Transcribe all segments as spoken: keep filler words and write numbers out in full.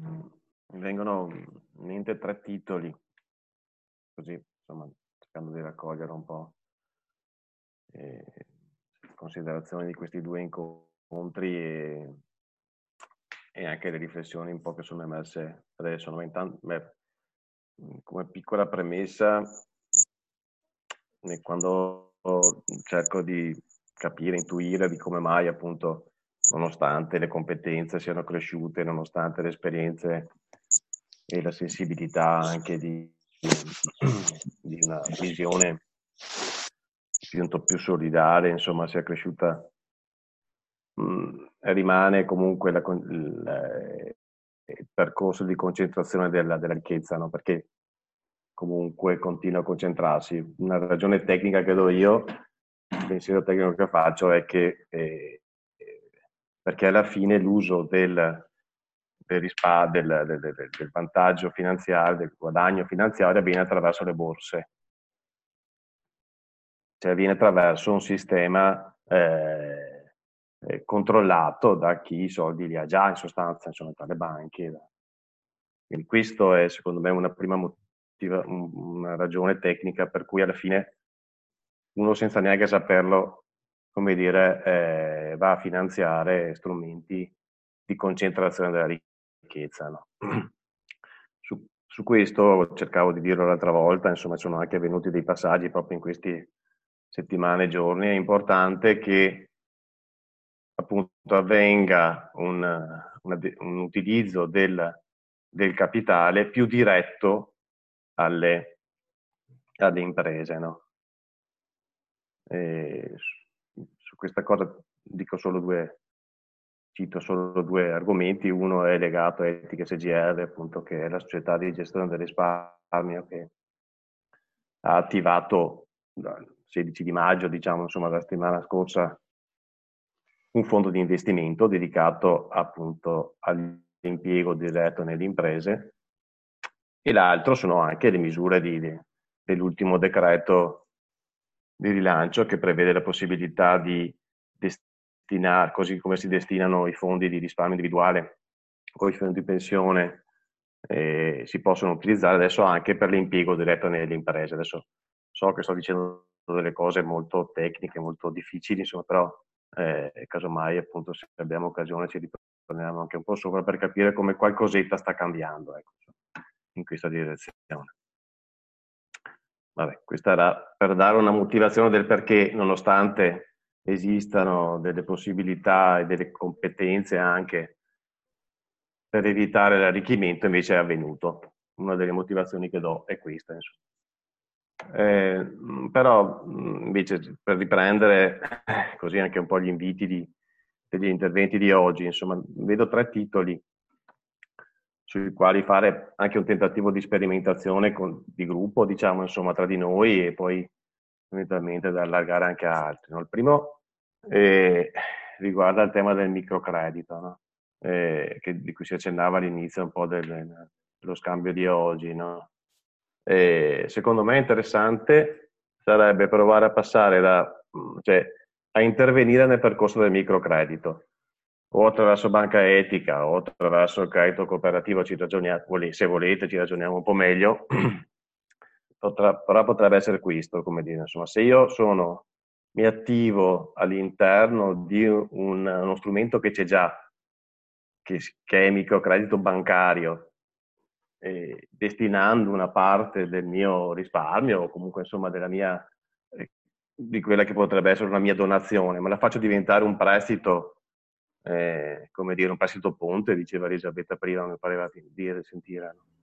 Mi vengono in mente tre titoli, così insomma cercando di raccogliere un po' eh, considerazioni di questi due incontri e, e anche le riflessioni un po' che sono emerse adesso. No? Intanto, beh, come piccola premessa, quando cerco di capire, intuire di come mai appunto, nonostante le competenze siano cresciute, nonostante le esperienze e la sensibilità anche di, di una visione più, più solidale, insomma, sia cresciuta, mh, rimane comunque la, il, il percorso di concentrazione della, della ricchezza, no? Perché comunque continua a concentrarsi. Una ragione tecnica che do io, il pensiero tecnico che faccio è che eh, perché alla fine l'uso del, del, rispa, del, del, del, del vantaggio finanziario, del guadagno finanziario avviene attraverso le borse, cioè avviene attraverso un sistema eh, eh, controllato da chi i soldi li ha già, in sostanza, insomma, tra le banche. Quindi questo è secondo me una prima motiva, una ragione tecnica per cui alla fine uno senza neanche saperlo, come dire, eh, va a finanziare strumenti di concentrazione della ricchezza. No? Su, su questo cercavo di dirlo l'altra volta, insomma sono anche avvenuti dei passaggi proprio in queste settimane e giorni. È importante che appunto avvenga un, una, un utilizzo del, del capitale più diretto alle, alle imprese. No? E su, su questa cosa dico solo due, cito solo due argomenti. Uno è legato a Etica S G R, appunto, che è la società di gestione del risparmio che ha attivato il sedici di maggio, diciamo, insomma, la settimana scorsa, un fondo di investimento dedicato appunto all'impiego diretto nelle imprese, e l'altro sono anche le misure di, di, dell'ultimo decreto di rilancio che prevede la possibilità di destinare, così come si destinano i fondi di risparmio individuale o i fondi di pensione, eh, si possono utilizzare adesso anche per l'impiego diretto nelle imprese. Adesso so che sto dicendo delle cose molto tecniche, molto difficili, insomma, però eh, casomai appunto se abbiamo occasione ci ritorniamo anche un po' sopra per capire come qualcosetta sta cambiando, ecco, in questa direzione. Vabbè, questa era per dare una motivazione del perché, nonostante esistano delle possibilità e delle competenze anche per evitare l'arricchimento, invece è avvenuto. Una delle motivazioni che do è questa, insomma. Eh, però invece per riprendere così anche un po' gli inviti di, degli interventi di oggi, insomma, vedo tre titoli sui quali fare anche un tentativo di sperimentazione con, di gruppo, diciamo, insomma, tra di noi e poi eventualmente da allargare anche a altri. No? Il primo eh, riguarda il tema del microcredito, no? eh, che, di cui si accennava all'inizio un po' del, dello scambio di oggi. No? Eh, secondo me interessante sarebbe provare a passare da, cioè, a intervenire nel percorso del microcredito, o attraverso banca etica o attraverso il credito cooperativo, ci ragioniamo, se volete ci ragioniamo un po' meglio, Potrà, però potrebbe essere questo, come dire, insomma, se io sono, mi attivo all'interno di un, uno strumento che c'è già, che, che è microcredito bancario, eh, destinando una parte del mio risparmio o comunque insomma della mia, eh, di quella che potrebbe essere una mia donazione, ma la faccio diventare un prestito, eh, come dire, un prestito ponte, diceva Elisabetta prima, mi pareva dire, sentire, no?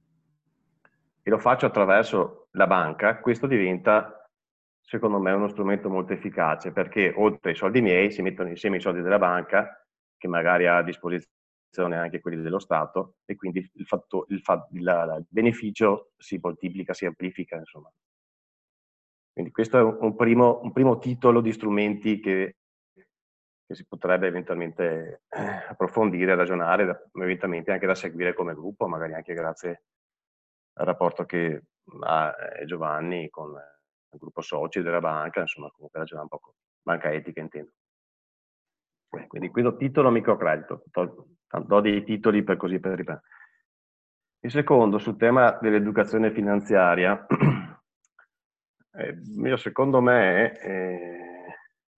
E lo faccio attraverso la banca, questo diventa, secondo me, uno strumento molto efficace, perché oltre ai soldi miei si mettono insieme i soldi della banca, che magari ha a disposizione anche quelli dello Stato, e quindi il, fatto, il, fa, il, il beneficio si moltiplica, si amplifica, insomma. Quindi questo è un primo, un primo titolo di strumenti che, che si potrebbe eventualmente approfondire, ragionare, eventualmente anche da seguire come gruppo, magari anche grazie al rapporto che ha Giovanni con il gruppo soci della banca, insomma, comunque ragioniamo un po', banca etica intendo. Quindi questo titolo microcredito, do dei titoli per così per riprendere. Il secondo, sul tema dell'educazione finanziaria, eh, io, secondo me eh,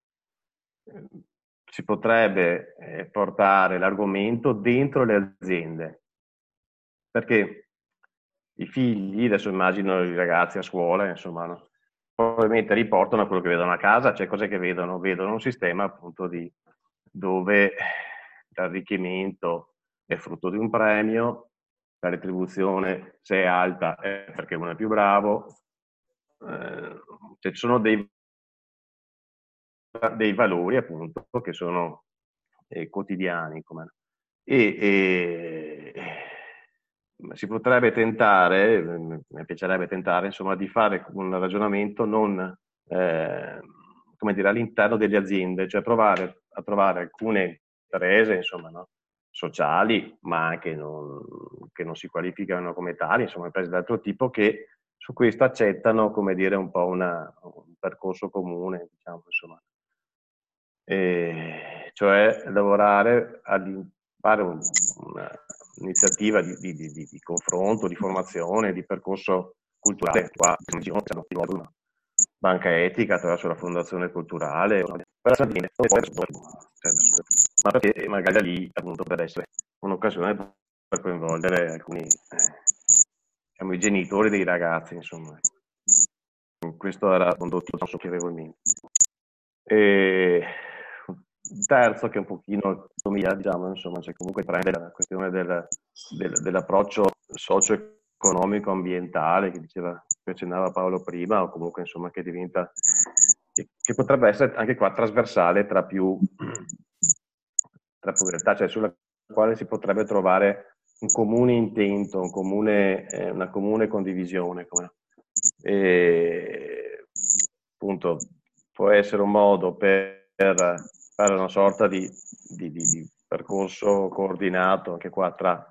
si potrebbe eh, portare l'argomento dentro le aziende, perché i figli, adesso immagino i ragazzi a scuola, insomma, no? Probabilmente riportano quello che vedono a casa, cioè cose che vedono, vedono un sistema appunto di dove l'arricchimento è frutto di un premio, la retribuzione se è alta è perché uno è più bravo, eh, cioè ci sono dei, dei valori appunto che sono eh, quotidiani come, e, e si potrebbe tentare, mi piacerebbe tentare, insomma, di fare un ragionamento non, eh, come dire, all'interno delle aziende, cioè provare a trovare alcune imprese, insomma, no? Sociali, ma anche non, che non si qualificano come tali, insomma, imprese di altro tipo che su questo accettano, come dire, un po' una, un percorso comune, diciamo, insomma. E cioè lavorare a fare un, un'iniziativa di, di, di, di confronto, di formazione, di percorso culturale. Qua una banca etica attraverso la fondazione culturale, ma perché magari da lì appunto per essere un'occasione per coinvolgere alcuni eh, diciamo, i genitori dei ragazzi, insomma. Questo era il condotto che avevo in mente. E il terzo, che un pochino somiglia, diciamo, insomma, cioè comunque prende la questione del, del, dell'approccio socio-economico ambientale che diceva, che accennava Paolo prima, o comunque insomma che diventa, che, che potrebbe essere anche qua trasversale tra più tra povertà, cioè sulla quale si potrebbe trovare un comune intento, un comune, eh, una comune condivisione. Come, e, appunto, può essere un modo per fare una sorta di, di, di, di percorso coordinato anche qua tra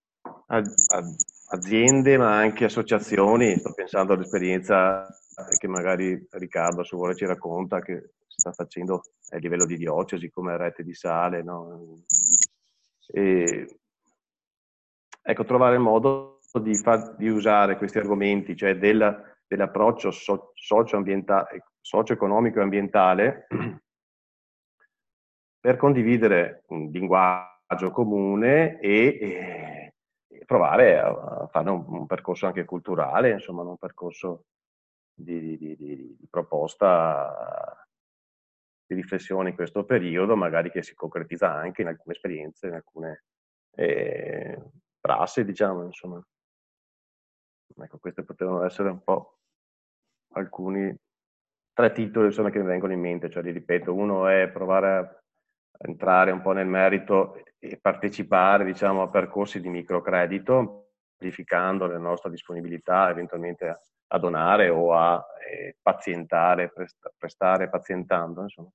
aziende ma anche associazioni. Sto pensando all'esperienza che magari Riccardo, se vuole, ci racconta che si sta facendo a livello di diocesi come Rete di Sale, no? E, ecco, trovare il modo di, far, di usare questi argomenti, cioè del, dell'approccio so, socio-ambientale, socio-economico e ambientale, per condividere un linguaggio comune e, e, e provare a, a fare un, un percorso anche culturale, insomma, un percorso di, di, di, di proposta, di riflessione in questo periodo, magari che si concretizza anche in alcune esperienze, in alcune eh, prassi, diciamo, insomma. Ecco, questi potevano essere un po' alcuni tre titoli, insomma, che mi vengono in mente, cioè li ripeto, uno è provare a entrare un po' nel merito e partecipare, diciamo, a percorsi di microcredito, amplificando la nostra disponibilità eventualmente a, a donare o a eh, pazientare, prest- prestare pazientando, insomma.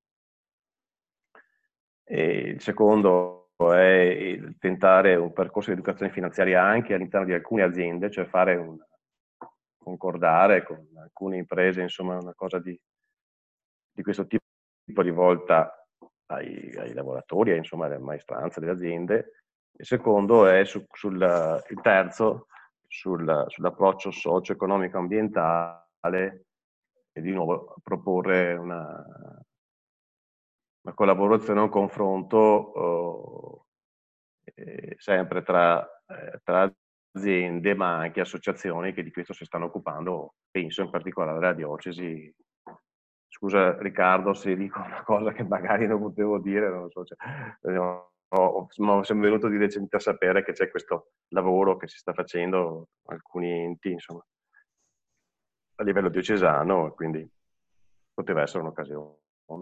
E il secondo è il tentare un percorso di educazione finanziaria anche all'interno di alcune aziende, cioè fare un concordare con alcune imprese, insomma, una cosa di, di questo tipo rivolta ai, ai lavoratori, insomma, alle maestranze delle aziende. Il secondo è su, sul, il terzo sul, sull'approccio socio-economico ambientale e di nuovo proporre una, una collaborazione, un confronto eh, sempre tra, eh, tra aziende ma anche associazioni che di questo si stanno occupando, penso in particolare alla diocesi. Scusa Riccardo se dico una cosa che magari non potevo dire, non so, cioè, no, ho, mi è venuto di recente a sapere che c'è questo lavoro che si sta facendo alcuni enti, insomma, a livello diocesano, quindi poteva essere un'occasione.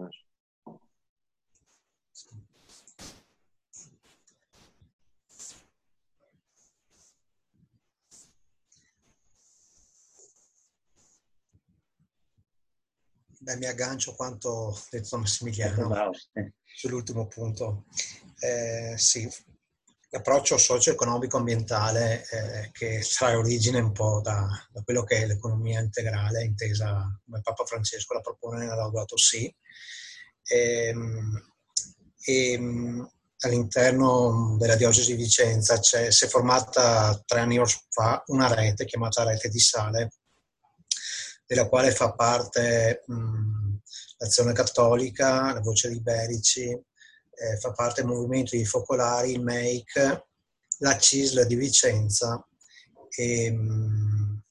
Beh, mi aggancio a quanto detto Massimiliano sull'ultimo punto. Eh, sì, l'approccio socio-economico ambientale eh, che trae origine un po' da, da quello che è l'economia integrale, intesa come Papa Francesco la propone nella Laudato Si. E, e, all'interno della diocesi di Vicenza c'è, si è formata tre anni fa una rete chiamata Rete di Sale, della quale fa parte mh, l'Azione Cattolica, la Voce dei Iberici, eh, fa parte il Movimento dei Focolari, il M E I C, la C I S L di Vicenza e, mh,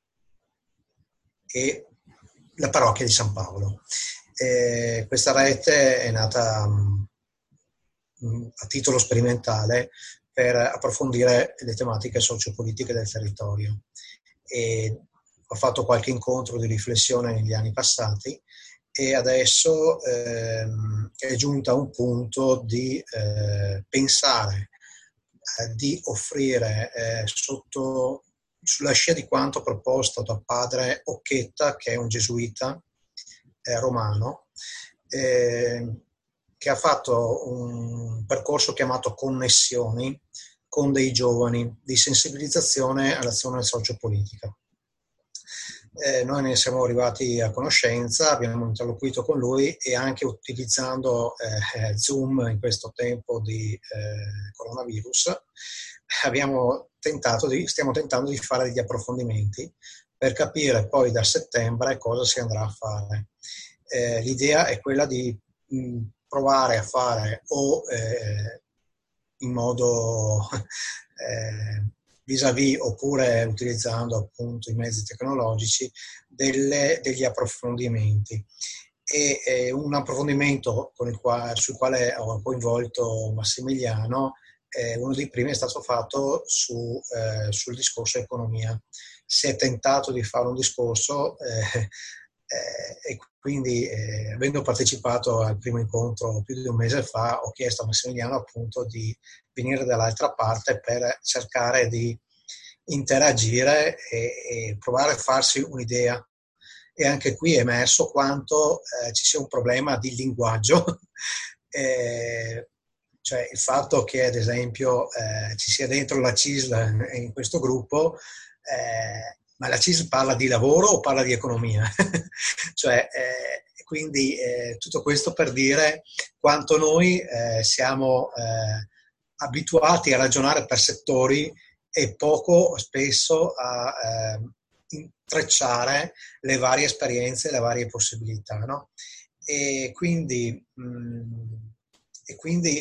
e la Parrocchia di San Paolo. Eh, questa rete è nata mh, a titolo sperimentale per approfondire le tematiche sociopolitiche del territorio. E ho fatto qualche incontro di riflessione negli anni passati e adesso ehm, è giunta a un punto di eh, pensare eh, di offrire eh, sotto, sulla scia di quanto proposto da padre Occhetta, che è un gesuita eh, romano, eh, che ha fatto un percorso chiamato Connessioni con dei giovani di sensibilizzazione all'azione sociopolitica. Eh, noi ne siamo arrivati a conoscenza, abbiamo interloquito con lui e anche utilizzando eh, Zoom in questo tempo di eh, coronavirus, abbiamo tentato di, stiamo tentando di fare degli approfondimenti per capire poi da settembre cosa si andrà a fare. Eh, l'idea è quella di mh, provare a fare o eh, in modo eh, vis-à-vis oppure utilizzando appunto i mezzi tecnologici delle, degli approfondimenti. E eh, un approfondimento con il quale, sul quale ho coinvolto Massimiliano, eh, uno dei primi è stato fatto su, eh, sul discorso economia. Si è tentato di fare un discorso eh, eh, e quindi eh, avendo partecipato al primo incontro più di un mese fa ho chiesto a Massimiliano appunto di venire dall'altra parte per cercare di interagire e, e provare a farsi un'idea. E anche qui è emerso quanto eh, ci sia un problema di linguaggio, eh, cioè il fatto che ad esempio eh, ci sia dentro la C I S L in questo gruppo, eh, ma la C I S L parla di lavoro o parla di economia? Cioè, eh, quindi eh, tutto questo per dire quanto noi eh, siamo eh, abituati a ragionare per settori e poco spesso a eh, intrecciare le varie esperienze, le varie possibilità, no? E quindi, mh, e quindi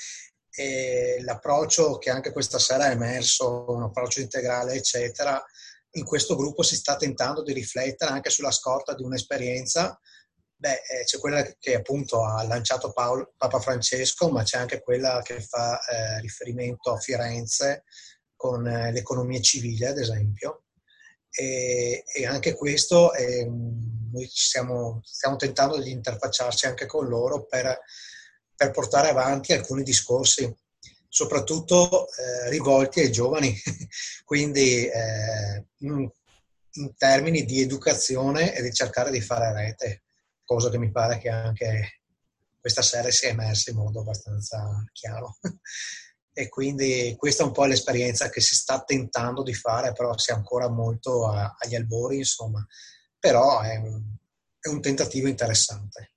eh, l'approccio che anche questa sera è emerso, un approccio integrale, eccetera, in questo gruppo si sta tentando di riflettere anche sulla scorta di un'esperienza. Beh, eh, c'è quella che appunto ha lanciato Paolo, Papa Francesco, ma c'è anche quella che fa eh, riferimento a Firenze con eh, l'economia civile, ad esempio. E, e anche questo è, noi ci stiamo, stiamo tentando di interfacciarci anche con loro per, per portare avanti alcuni discorsi, soprattutto eh, rivolti ai giovani, quindi eh, in, in termini di educazione e di cercare di fare rete, cosa che mi pare che anche questa sera sia emersa in modo abbastanza chiaro. E quindi questa è un po' l'esperienza che si sta tentando di fare, però si è ancora molto a, agli albori, insomma. Però è un, è un tentativo interessante.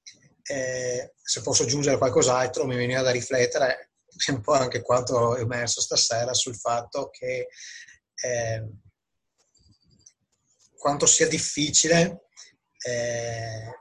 Eh, se posso aggiungere qualcos'altro, mi veniva da riflettere un po' anche quanto ho emerso stasera sul fatto che eh, quanto sia difficile eh,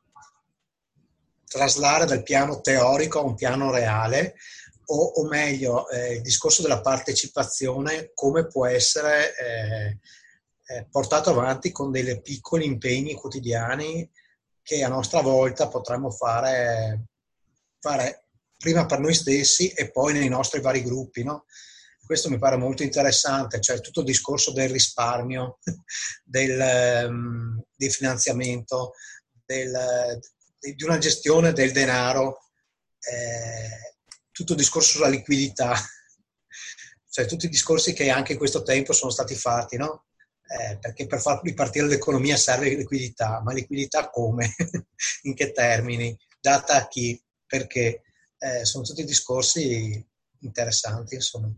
traslare dal piano teorico a un piano reale, o, o meglio, eh, il discorso della partecipazione come può essere eh, eh, portato avanti con dei piccoli impegni quotidiani che a nostra volta potremmo fare, fare prima per noi stessi e poi nei nostri vari gruppi, no? Questo mi pare molto interessante, cioè tutto il discorso del risparmio, del, um, del finanziamento, del, di una gestione del denaro, eh, tutto il discorso sulla liquidità, cioè tutti i discorsi che anche in questo tempo sono stati fatti, no? Eh, perché per far ripartire l'economia serve liquidità, ma liquidità come? In che termini? Data a chi? Perché? Eh, sono tutti discorsi interessanti, insomma.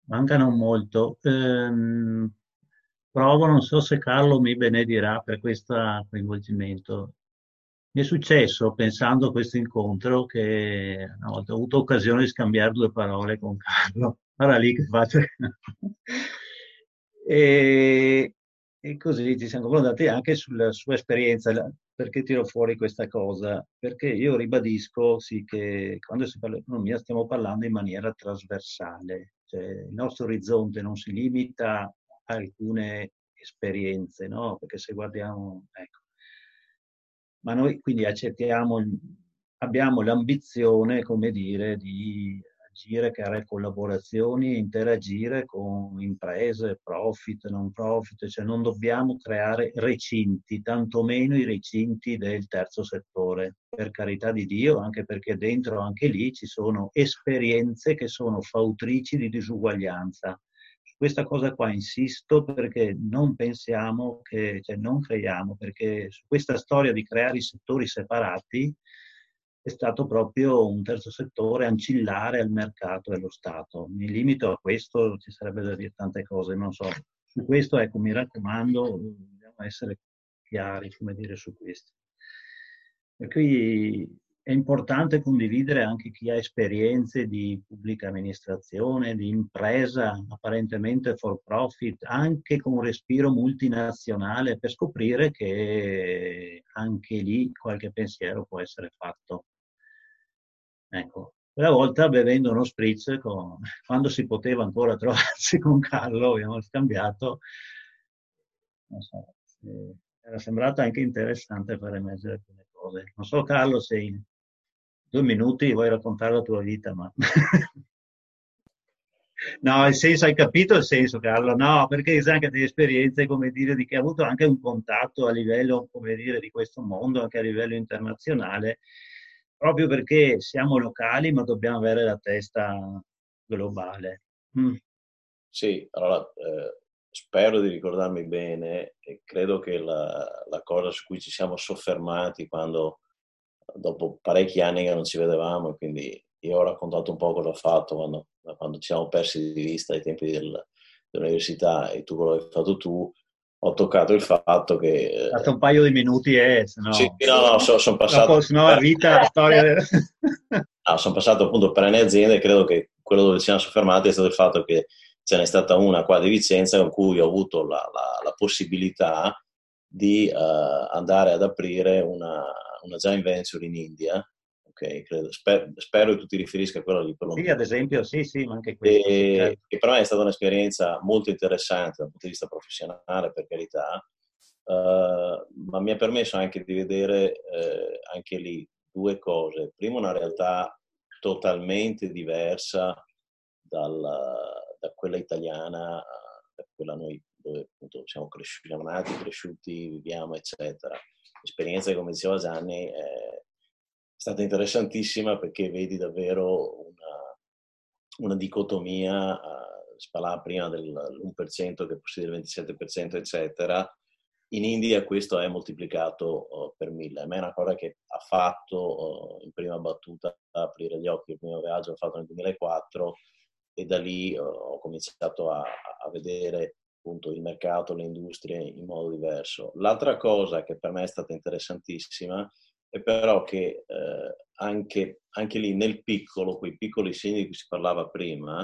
mancano molto. Ehm, provo, non so se Carlo mi benedirà per questo coinvolgimento. Mi è successo, pensando a questo incontro, che una volta ho avuto occasione di scambiare due parole con Carlo. Allora lì che faccio. E, e così ci siamo confrontati anche sulla sua esperienza. La- Perché tiro fuori questa cosa? Perché io ribadisco sì che quando si parla di economia stiamo parlando in maniera trasversale, cioè il nostro orizzonte non si limita a alcune esperienze, no? Perché se guardiamo, ecco, ma noi quindi accettiamo, abbiamo l'ambizione, come dire, di agire, creare collaborazioni, interagire con imprese, profit, non profit, cioè non dobbiamo creare recinti, tantomeno i recinti del terzo settore, per carità di Dio, anche perché dentro anche lì ci sono esperienze che sono fautrici di disuguaglianza. Questa cosa qua insisto perché non pensiamo che, cioè non creiamo, perché su questa storia di creare i settori separati è stato proprio un terzo settore ancillare al mercato e allo Stato. Mi limito a questo, ci sarebbe da dire tante cose, non so. Su questo, ecco, mi raccomando, dobbiamo essere chiari, come dire, su questo. Per cui è importante condividere anche chi ha esperienze di pubblica amministrazione, di impresa apparentemente for profit, anche con respiro multinazionale, per scoprire che anche lì qualche pensiero può essere fatto. Ecco, quella volta bevendo uno spritz, con, quando si poteva ancora trovarsi con Carlo, abbiamo scambiato, non so, eh, era sembrato anche interessante far emergere alcune cose. Non so Carlo se in due minuti vuoi raccontare la tua vita, ma... No, il senso, hai capito il senso, Carlo? No, perché sai anche delle esperienze, come dire, di che ha avuto anche un contatto a livello, come dire, di questo mondo, anche a livello internazionale, proprio perché siamo locali, ma dobbiamo avere la testa globale. Mm. Sì, allora eh, spero di ricordarmi bene e credo che la, la cosa su cui ci siamo soffermati quando, dopo parecchi anni che non ci vedevamo, quindi io ho raccontato un po' cosa ho fatto quando, quando ci siamo persi di vista ai tempi del, dell'università e tu quello che hai fatto tu, ho toccato il fatto che... Eh, Fatto un paio di minuti, eh, se sì, no, no, no, so, sono passato... dopo, se no la vita, la storia... No, sono passato appunto per le aziende e credo che quello dove ci siamo soffermati è stato il fatto che ce n'è stata una qua di Vicenza con cui ho avuto la, la, la possibilità di uh, andare ad aprire una, una joint venture in India. Ok, credo, sper, spero che tu ti riferisca a quello lì per lo Sì, ad esempio, sì, sì, ma anche questo, sì, e, certo. e per me è stata un'esperienza molto interessante dal punto di vista professionale, per carità, uh, ma mi ha permesso anche di vedere uh, anche lì due cose. Prima, una realtà totalmente diversa dalla, da quella italiana, da quella noi dove appunto siamo cresciuti, siamo nati, cresciuti, viviamo, eccetera. L'esperienza, come diceva Gianni, è stata interessantissima perché vedi davvero una, una dicotomia, uh, si parlava prima dell'uno per cento che possiede il ventisette per cento, eccetera. In India questo è moltiplicato uh, per mille. A me è una cosa che ha fatto uh, in prima battuta aprire gli occhi. Il primo viaggio l'ho fatto nel duemilaquattro e da lì uh, ho cominciato a, a vedere appunto il mercato, le industrie in modo diverso. L'altra cosa che per me è stata interessantissima è però che eh, anche, anche lì nel piccolo, quei piccoli segni di cui si parlava prima,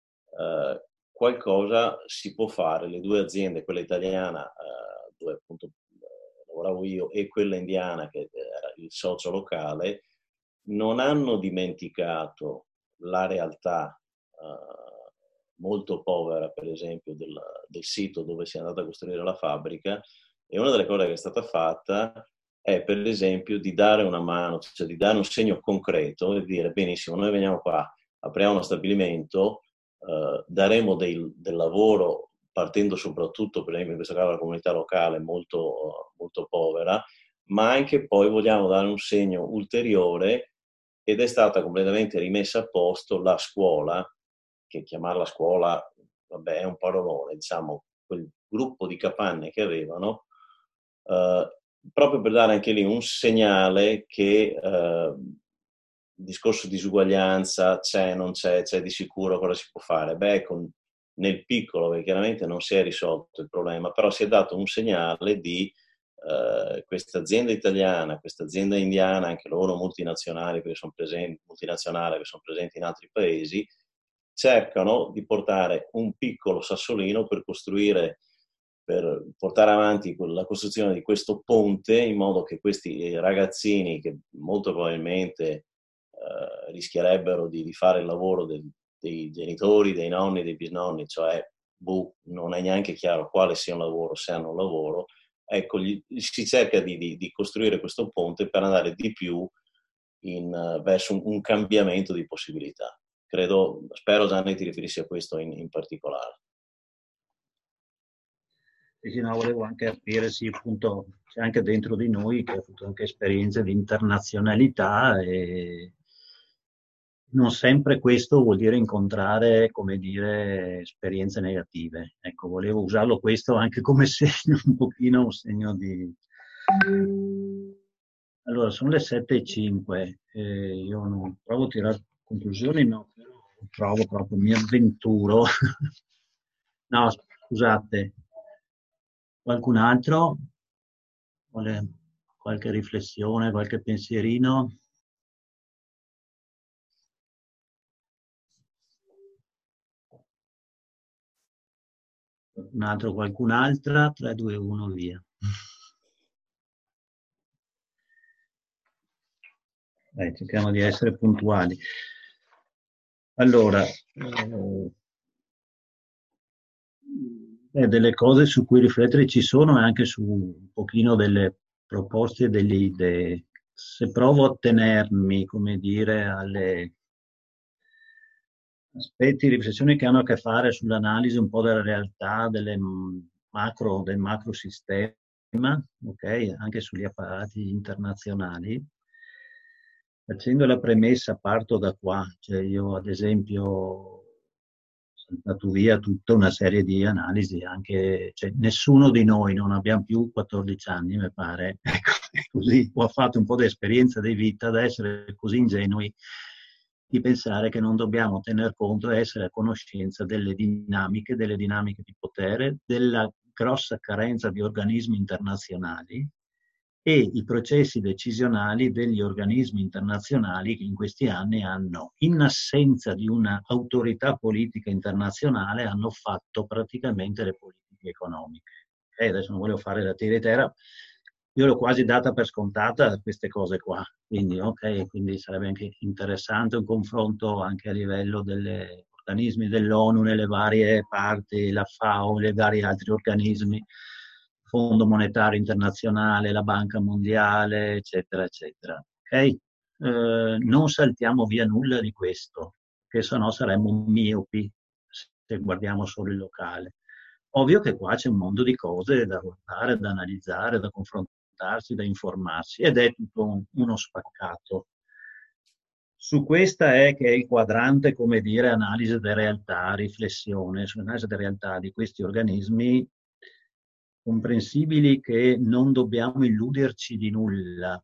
eh, qualcosa si può fare. Le due aziende, quella italiana eh, dove appunto lavoravo io e quella indiana che era il socio locale, non hanno dimenticato la realtà eh, molto povera, per esempio, del, del sito dove si è andata a costruire la fabbrica, e una delle cose che è stata fatta è, per esempio, di dare una mano, cioè di dare un segno concreto e dire: benissimo, noi veniamo qua, apriamo uno stabilimento, eh, daremo dei, del lavoro partendo soprattutto, per esempio, in questo caso, dalla comunità locale molto, molto povera, ma anche poi vogliamo dare un segno ulteriore, ed è stata completamente rimessa a posto la scuola, che chiamarla scuola, vabbè, è un parolone, diciamo, quel gruppo di capanne che avevano, eh, proprio per dare anche lì un segnale che eh, il discorso di disuguaglianza c'è, non c'è, c'è di sicuro, cosa si può fare? Beh, con nel piccolo, perché chiaramente non si è risolto il problema, però si è dato un segnale di eh, questa azienda italiana, questa azienda indiana, anche loro multinazionali, perché sono presenti, multinazionali che sono presenti in altri paesi, cercano di portare un piccolo sassolino per costruire, per portare avanti la costruzione di questo ponte, in modo che questi ragazzini, che molto probabilmente eh, rischierebbero di, di fare il lavoro del, dei genitori, dei nonni, dei bisnonni, cioè boh, non è neanche chiaro quale sia un lavoro, se hanno un lavoro, ecco, gli, si cerca di, di, di costruire questo ponte per andare di più in, uh, verso un, un cambiamento di possibilità. Credo, spero Gianni ti riferissi a questo in, in particolare. Sì, no, volevo anche capire, sì, appunto, c'è anche dentro di noi che ha avuto anche esperienze di internazionalità e non sempre questo vuol dire incontrare, come dire, esperienze negative. Ecco, volevo usarlo questo anche come segno, un pochino un segno di... Allora, sono le sette e cinque, eh, io non provo a tirare conclusioni, no, però provo proprio, mi avventuro. No, scusate, qualcun altro vuole qualche riflessione, qualche pensierino? Un altro, qualcun'altra? tre, due, uno, via. Dai, cerchiamo di essere puntuali. Allora, eh, eh, delle cose su cui riflettere ci sono e anche su un pochino delle proposte e delle idee. Se provo a tenermi, come dire, alle aspetti, riflessioni che hanno a che fare sull'analisi un po' della realtà, delle macro, del macro sistema, ok? Anche sugli apparati internazionali. Facendo la premessa, parto da qua, cioè io ad esempio ho saltato via tutta una serie di analisi, anche, cioè, nessuno di noi, non abbiamo più quattordici anni, mi pare, ecco, così, o ha fatto un po' di esperienza di vita da essere così ingenui di pensare che non dobbiamo tener conto e essere a conoscenza delle dinamiche, delle dinamiche di potere, della grossa carenza di organismi internazionali e i processi decisionali degli organismi internazionali che in questi anni hanno, in assenza di una autorità politica internazionale, hanno fatto praticamente le politiche economiche. E adesso non voglio fare la tiritera, io l'ho quasi data per scontata queste cose qua, quindi ok, quindi sarebbe anche interessante un confronto anche a livello degli organismi dell'ONU nelle varie parti, la FAO, i vari altri organismi, Fondo Monetario Internazionale, la Banca Mondiale, eccetera, eccetera. Ok? Eh, non saltiamo via nulla di questo, che sennò saremmo miopi se guardiamo solo il locale. Ovvio che qua c'è un mondo di cose da guardare, da analizzare, da confrontarsi, da informarsi, ed è tutto un, uno spaccato. Su questa è che è il quadrante, come dire, analisi della realtà, riflessione sull'analisi della realtà di questi organismi, comprensibili che non dobbiamo illuderci di nulla,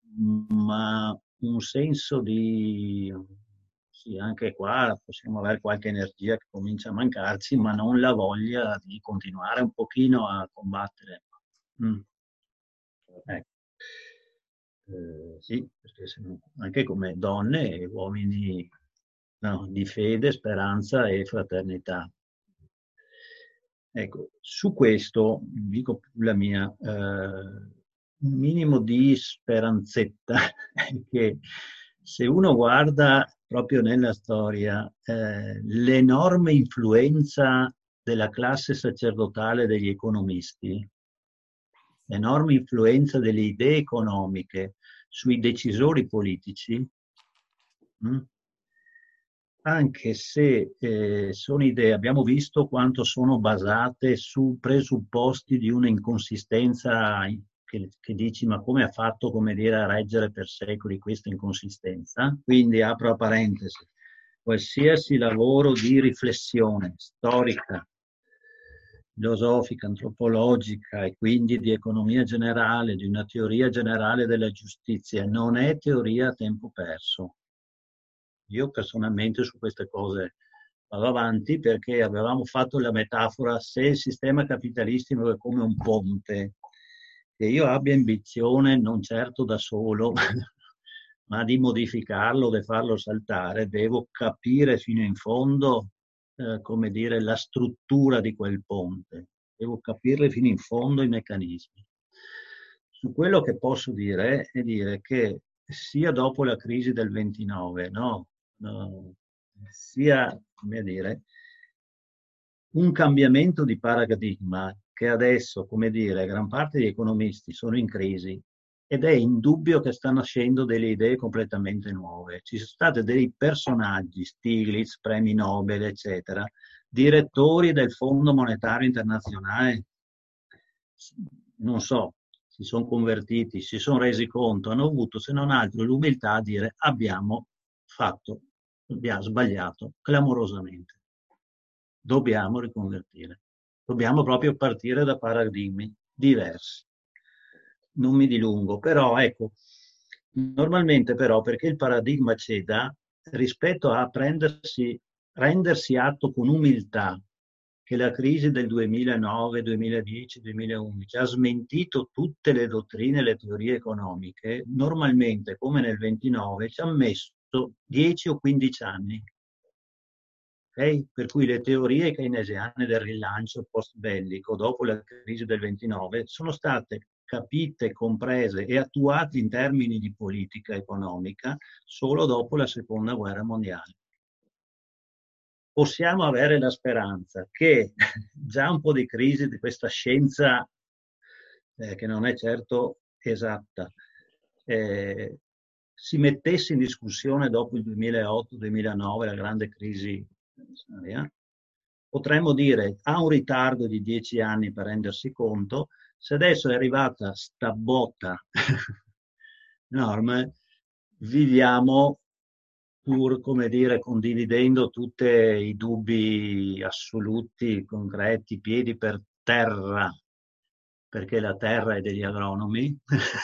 ma un senso di... Sì, anche qua possiamo avere qualche energia che comincia a mancarci, ma non la voglia di continuare un pochino a combattere. Mm. Ecco. Eh, sì, perché siamo anche come donne e uomini, no, di fede, speranza e fraternità. Ecco, su questo dico la mia, eh, un minimo di speranzetta è che se uno guarda proprio nella storia eh, l'enorme influenza della classe sacerdotale degli economisti, l'enorme influenza delle idee economiche sui decisori politici, mh, anche se eh, sono idee, abbiamo visto quanto sono basate su presupposti di una inconsistenza che, che dici ma come ha fatto, come dire, a reggere per secoli questa inconsistenza? Quindi apro la parentesi, qualsiasi lavoro di riflessione storica, filosofica, antropologica e quindi di economia generale, di una teoria generale della giustizia, non è teoria a tempo perso. Io personalmente su queste cose vado avanti perché avevamo fatto la metafora: se il sistema capitalistico è come un ponte, che io abbia ambizione non certo da solo, ma di modificarlo, di farlo saltare, devo capire fino in fondo, eh, come dire, la struttura di quel ponte, devo capirle fino in fondo i meccanismi. Su quello che posso dire è dire che sia dopo la crisi del ventinove, no, no, sia, come dire, un cambiamento di paradigma che adesso, come dire, gran parte degli economisti sono in crisi ed è indubbio che stanno nascendo delle idee completamente nuove. Ci sono stati dei personaggi, Stiglitz, premi Nobel, eccetera, direttori del Fondo Monetario Internazionale, non so, si sono convertiti, si sono resi conto, hanno avuto se non altro l'umiltà di dire abbiamo fatto, abbiamo sbagliato clamorosamente. Dobbiamo riconvertire. Dobbiamo proprio partire da paradigmi diversi. Non mi dilungo, però ecco, normalmente però perché il paradigma ceda rispetto a prendersi, rendersi atto con umiltà che la crisi del duemilanove, duemiladieci, duemilaundici ha smentito tutte le dottrine e le teorie economiche, normalmente come nel ventinove ci ha messo dieci o quindici anni. Okay? Per cui le teorie keynesiane del rilancio post-bellico dopo la crisi del ventinove sono state capite, comprese e attuate in termini di politica economica solo dopo la seconda guerra mondiale. Possiamo avere la speranza che già un po' di crisi di questa scienza, eh, che non è certo esatta, eh, si mettesse in discussione dopo il duemilaotto duemilanove, la grande crisi finanziaria. Potremmo dire ha un ritardo di dieci anni per rendersi conto. Se adesso è arrivata sta botta enorme, viviamo pur, come dire, condividendo tutti i dubbi assoluti, concreti, piedi per terra, perché la terra è degli agronomi.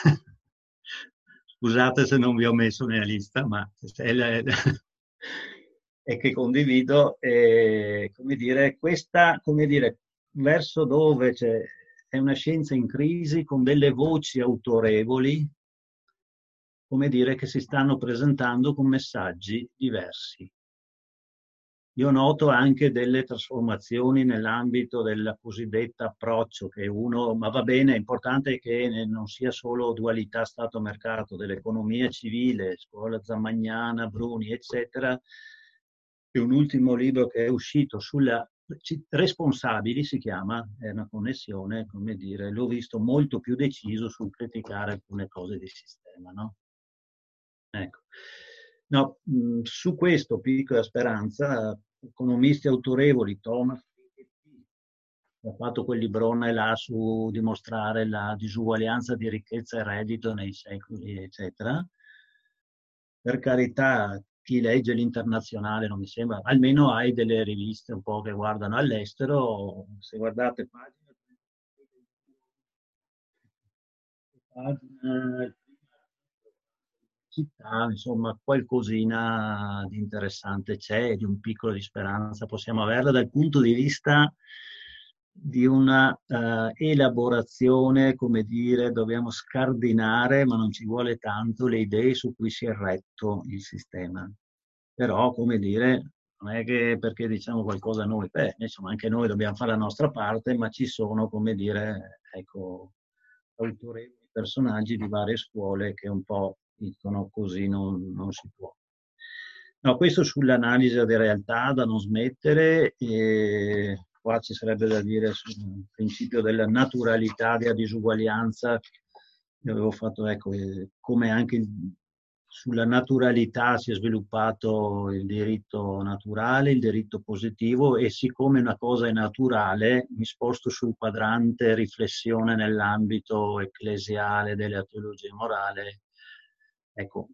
Scusate se non vi ho messo nella lista, ma è la, e che condivido, eh, come dire, questa, come dire, verso dove c'è, è una scienza in crisi con delle voci autorevoli, come dire, che si stanno presentando con messaggi diversi. Io noto anche delle trasformazioni nell'ambito del cosiddetto approccio, che uno, ma va bene, è importante che non sia solo dualità Stato-mercato, dell'economia civile, scuola Zamagnana, Bruni, eccetera. E un ultimo libro che è uscito sulla responsabili, si chiama, è una connessione, come dire, l'ho visto molto più deciso sul criticare alcune cose di sistema, no? Ecco. No, mh, su questo piccola speranza, economisti autorevoli, Thomas ha fatto quel librone là su dimostrare la disuguaglianza di ricchezza e reddito nei secoli, eccetera. Per carità, chi legge l'internazionale non mi sembra, almeno hai delle riviste un po' che guardano all'estero, se guardate pagina, pagina città, insomma, qualcosina di interessante c'è, di un piccolo di speranza possiamo averla dal punto di vista di una uh, elaborazione, come dire, dobbiamo scardinare, ma non ci vuole tanto, le idee su cui si è retto il sistema. Però, come dire, non è che perché diciamo qualcosa noi, beh, insomma, anche noi dobbiamo fare la nostra parte, ma ci sono, come dire, ecco, autorevoli personaggi di varie scuole che un po' dicono così non, non si può. No, questo sull'analisi della realtà da non smettere, e qua ci sarebbe da dire sul principio della naturalità della disuguaglianza. Io avevo fatto, ecco, eh, come anche il, sulla naturalità si è sviluppato il diritto naturale, il diritto positivo, e siccome una cosa è naturale, mi sposto sul quadrante riflessione nell'ambito ecclesiale della teologia morale. Ecco,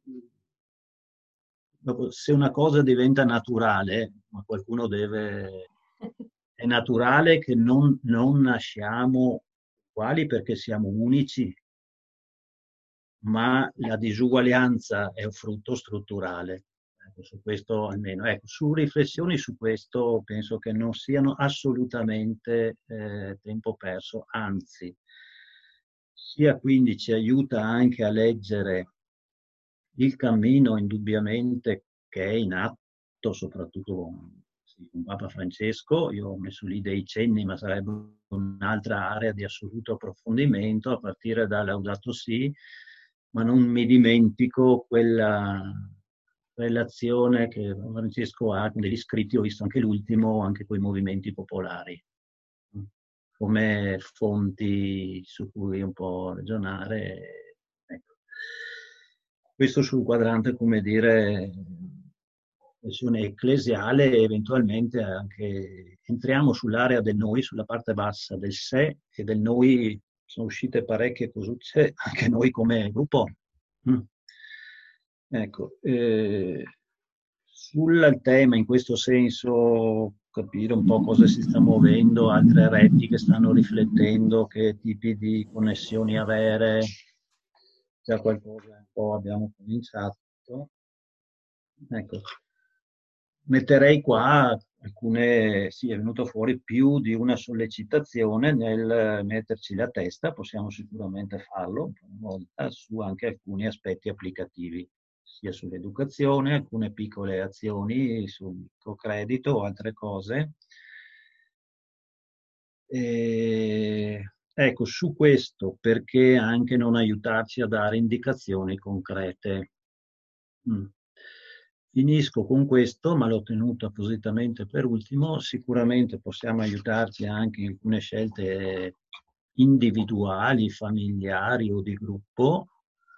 se una cosa diventa naturale, ma qualcuno deve... È naturale che non, non nasciamo uguali perché siamo unici, ma la disuguaglianza è un frutto strutturale. Ecco, su questo almeno. Ecco, su riflessioni su questo penso che non siano assolutamente eh, tempo perso, anzi, sia quindi ci aiuta anche a leggere il cammino indubbiamente che è in atto, soprattutto con, sì, con Papa Francesco. Io ho messo lì dei cenni, ma sarebbe un'altra area di assoluto approfondimento, a partire da Laudato Si, ma non mi dimentico quella relazione che Francesco ha con degli scritti, ho visto anche l'ultimo, anche con i movimenti popolari, come fonti su cui un po' ragionare. Ecco. Questo sul quadrante, come dire, questione ecclesiale, e eventualmente anche entriamo sull'area del noi, sulla parte bassa del sé e del noi. Sono uscite parecchie cosucce, anche noi come gruppo. Mm. Ecco, eh, sul tema in questo senso, capire un po' cosa si sta muovendo, altre reti che stanno riflettendo, che tipi di connessioni avere, già qualcosa un po' abbiamo cominciato. Ecco, metterei qua alcune, sì, è venuto fuori più di una sollecitazione nel metterci la testa, possiamo sicuramente farlo, una volta, su anche alcuni aspetti applicativi, sia sull'educazione, alcune piccole azioni sul microcredito o altre cose. E, ecco, su questo, perché anche non aiutarci a dare indicazioni concrete? Mm. Finisco con questo, ma l'ho tenuto appositamente per ultimo. Sicuramente possiamo aiutarci anche in alcune scelte individuali, familiari o di gruppo,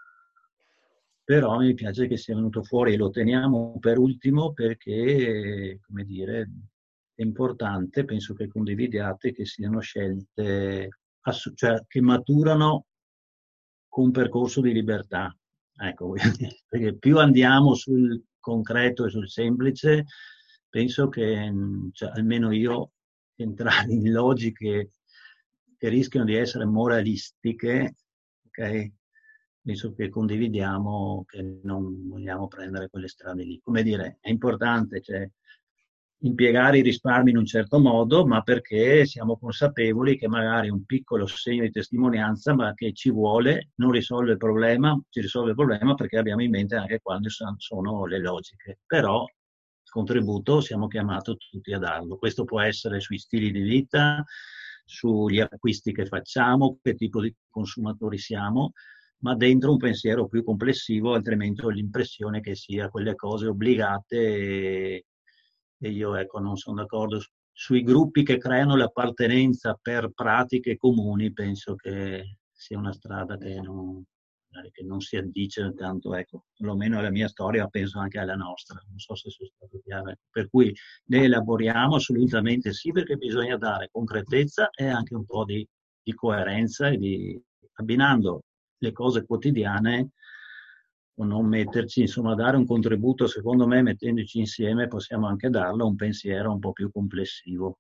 però mi piace che sia venuto fuori e lo teniamo per ultimo perché, come dire, è importante, penso che condividiate, che siano scelte, cioè che maturano con un percorso di libertà. Ecco, perché più andiamo sul concreto e sul semplice, penso che, cioè, almeno io, entrare in logiche che rischiano di essere moralistiche, ok? Penso che condividiamo che non vogliamo prendere quelle strade lì. Come dire, è importante, cioè, impiegare i risparmi in un certo modo, ma perché siamo consapevoli che magari un piccolo segno di testimonianza, ma che ci vuole, non risolve il problema, ci risolve il problema perché abbiamo in mente anche quali sono le logiche. Però il contributo siamo chiamati tutti a darlo. Questo può essere sui stili di vita, sugli acquisti che facciamo, che tipo di consumatori siamo, ma dentro un pensiero più complessivo, altrimenti ho l'impressione che sia quelle cose obbligate e, e io ecco non sono d'accordo sui gruppi che creano l'appartenenza per pratiche comuni. Penso che sia una strada che non, che non si addice tanto, ecco, perlomeno alla mia storia, penso anche alla nostra, non so se sono stato chiaro. Per cui ne elaboriamo assolutamente sì, perché bisogna dare concretezza e anche un po' di, di coerenza e di abbinando le cose quotidiane o non metterci, insomma, dare un contributo. Secondo me, mettendoci insieme, possiamo anche darlo a un pensiero un po' più complessivo.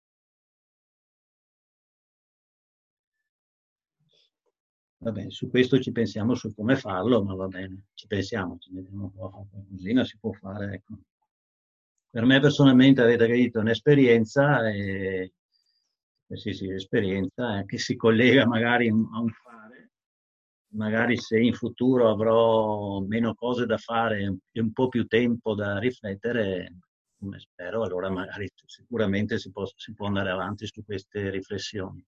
Va bene, su questo ci pensiamo su come farlo, ma va bene, ci pensiamo, ci mettiamo un po' a fare qualcosina, si può fare, ecco. Per me personalmente, avete capito, un'esperienza, e, eh sì, sì, esperienza eh, che si collega magari a un fare. Magari se in futuro avrò meno cose da fare e un po' più tempo da riflettere, come spero, allora magari sicuramente si può, si può andare avanti su queste riflessioni.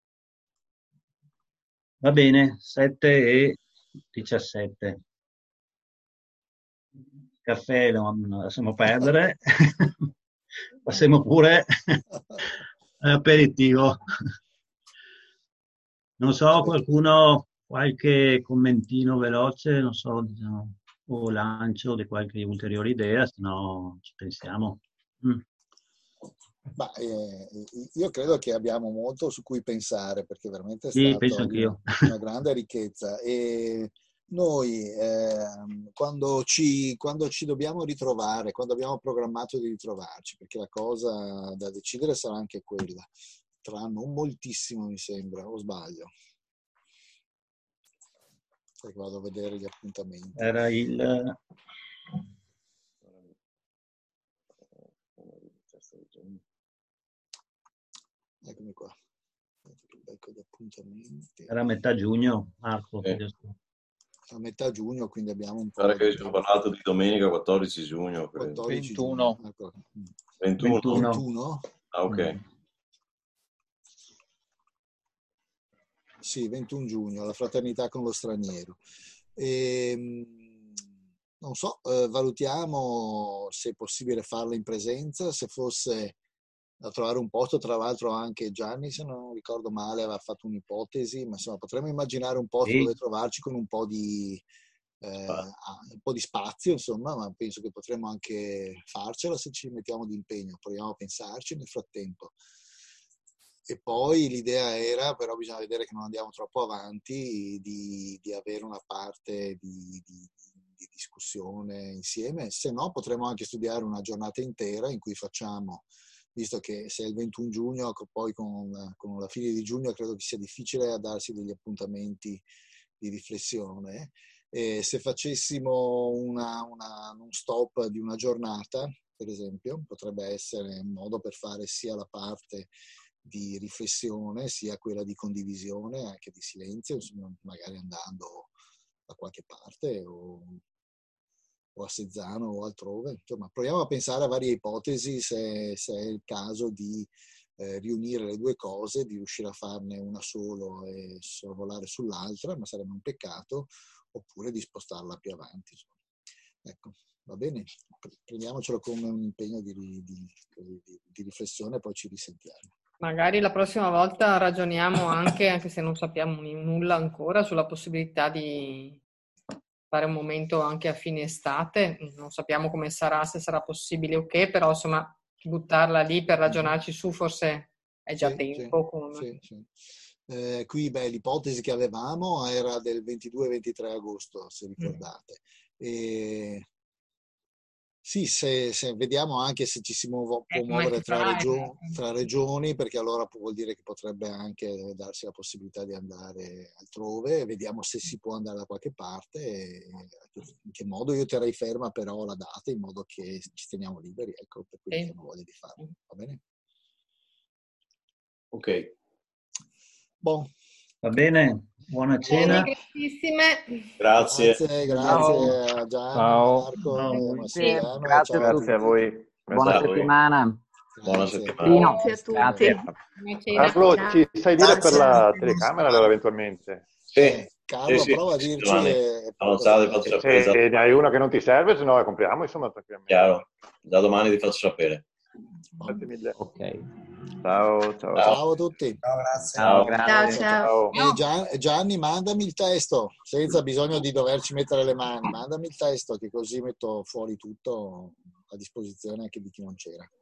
Va bene, sette e diciassette. Caffè non lasciamo perdere. Passiamo pure all'aperitivo. Non so, qualcuno, qualche commentino veloce, non so, diciamo, o lancio di qualche ulteriore idea, se no ci pensiamo. Mm. Ma, eh, io credo che abbiamo molto su cui pensare, perché veramente è Sì, stato penso di anch'io. una grande ricchezza. E noi, eh, quando, ci, quando ci dobbiamo ritrovare, quando abbiamo programmato di ritrovarci, perché la cosa da decidere sarà anche quella, tra non moltissimo mi sembra, o sbaglio? Perché vado a vedere gli appuntamenti. Era il Eccomi qua. Ecco gli appuntamenti. Era a metà giugno, Marco. Sì. A metà giugno, quindi abbiamo un po'. Pare che ci ho parlato di domenica quattordici giugno. Credo. quattordici ventuno. giugno. Ecco. ventuno. ventuno? Ah, ok. Mm. Sì, ventuno giugno, la fraternità con lo straniero. E, non so, eh, valutiamo se è possibile farla in presenza, se fosse da trovare un posto. Tra l'altro anche Gianni, se non ricordo male, aveva fatto un'ipotesi, ma insomma potremmo immaginare un posto Sì. dove trovarci con un po' di eh, un po' di spazio, insomma, ma penso che potremmo anche farcela se ci mettiamo d'impegno. Proviamo a pensarci nel frattempo. E poi l'idea era, però bisogna vedere che non andiamo troppo avanti, di, di avere una parte di, di, di discussione insieme. Se no potremmo anche studiare una giornata intera in cui facciamo, visto che se è il ventuno giugno, poi con, con la fine di giugno credo che sia difficile darsi degli appuntamenti di riflessione. E se facessimo una, una, un stop di una giornata, per esempio, potrebbe essere un modo per fare sia la parte di riflessione sia quella di condivisione, anche di silenzio, insomma, magari andando da qualche parte o, o a Sezzano o altrove. Insomma, proviamo a pensare a varie ipotesi se, se è il caso di eh, riunire le due cose, di riuscire a farne una solo e sorvolare sull'altra, ma sarebbe un peccato, oppure di spostarla più avanti. Insomma. Ecco, va bene, prendiamocelo come un impegno di, di, di, di riflessione, poi ci risentiamo. Magari la prossima volta ragioniamo anche, anche se non sappiamo nulla ancora, sulla possibilità di fare un momento anche a fine estate. Non sappiamo come sarà, se sarà possibile o che, però insomma buttarla lì per ragionarci su forse è già sì, tempo. Sì, come... sì, sì. Eh, qui beh, l'ipotesi che avevamo era del ventidue ventitré agosto, se ricordate. Mm. E... Sì, se, se vediamo anche se ci si muovo, può eh, muovere tra, farà, regio- eh. tra regioni, perché allora vuol dire che potrebbe anche darsi la possibilità di andare altrove. Vediamo se si può andare da qualche parte e in che modo. Io terrei ferma però la data in modo che ci teniamo liberi, ecco, per quelli sì. che hanno voglia di farlo. Va bene? Ok. Bon. Va bene, buona cena. Bene, gratissime. Grazie. Grazie, grazie a Gianni, Ciao. Marco, Ciao. e a Massimiliano. Grazie Ciao a Grazie a tutti. voi. Buona Ciao. settimana. Buona Grazie. settimana. Grazie a tutti. Grazie. Buona cena. Carlo, Ciao. ci sai dire per Grazie. la telecamera allora, eventualmente? Sì, Eh, Carlo, sì, sì, prova a sì, dirci domani. e poi Avanzate, cosa- faccio sapere. Se esatto. ne hai una che non ti serve, se no la compriamo, insomma, tranquillamente. Chiaro, da domani ti faccio sapere. Grazie mille. Ok. Ciao, ciao. Ciao. Ciao a tutti. Ciao, grazie. Ciao. Grazie. Ciao, ciao. E Gian- Gianni, mandami il testo, senza bisogno di doverci mettere le mani. Mandami il testo che così metto fuori tutto a disposizione anche di chi non c'era.